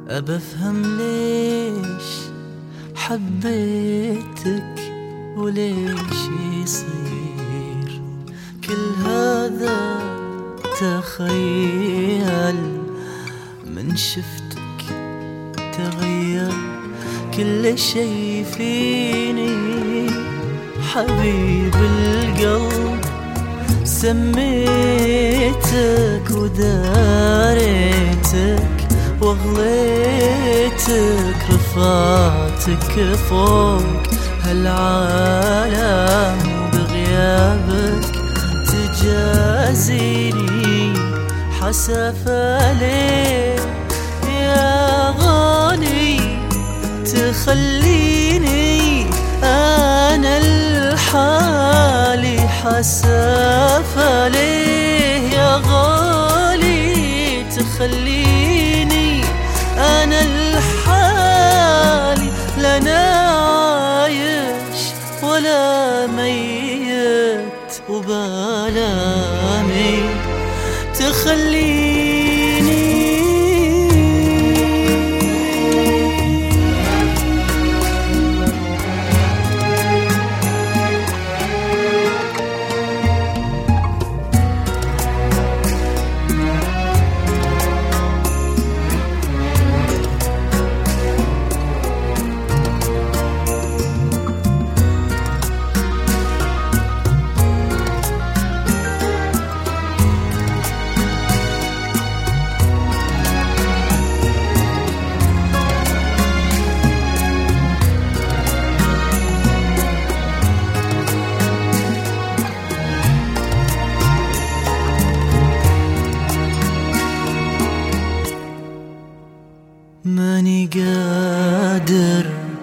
أبى أفهم ليش حبيتك وليش يصير كل هذا تخيل من شفتك تغير كل شي فيني حبيب القلب سميتك وداريتك واغليتك رفعتك فوق هالعالم بغيابك تجازيني حسافة ليه يا غالي تخليني أنا الحالي حسافة ليه يا غالي تخليني أنا الحالي لنا عايش ولا ميت وبالامي تخليني ماني قادر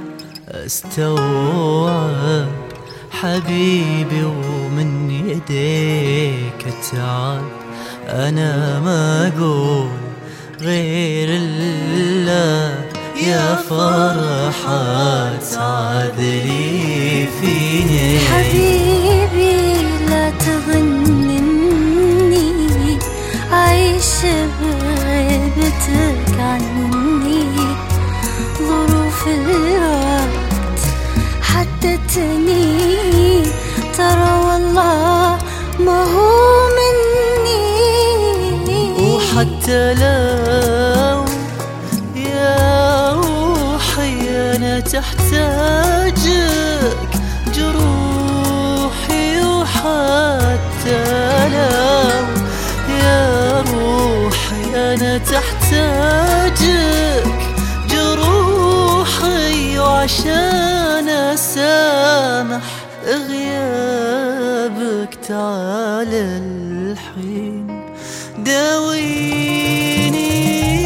استوعب حبيبي ومن يديك اتعب انا ما اقول غير الله يا فرحة تعذلي فيني حبيبي لا تظن اني عايش بغيبتك عني ظروف الوقت حدتني ترى والله ما هو مني وحتى لو يا روحي أنا تحتاجك جروحي وحتى لو يا روحي أنا تحتاجك جروحي وعشان أسامح غيابك تعال الحين داويني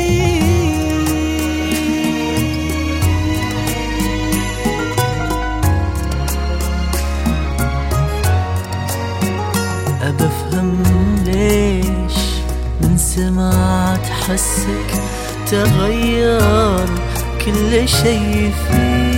أبى أفهم ليش من سمعت حسك تغير كل شي فيك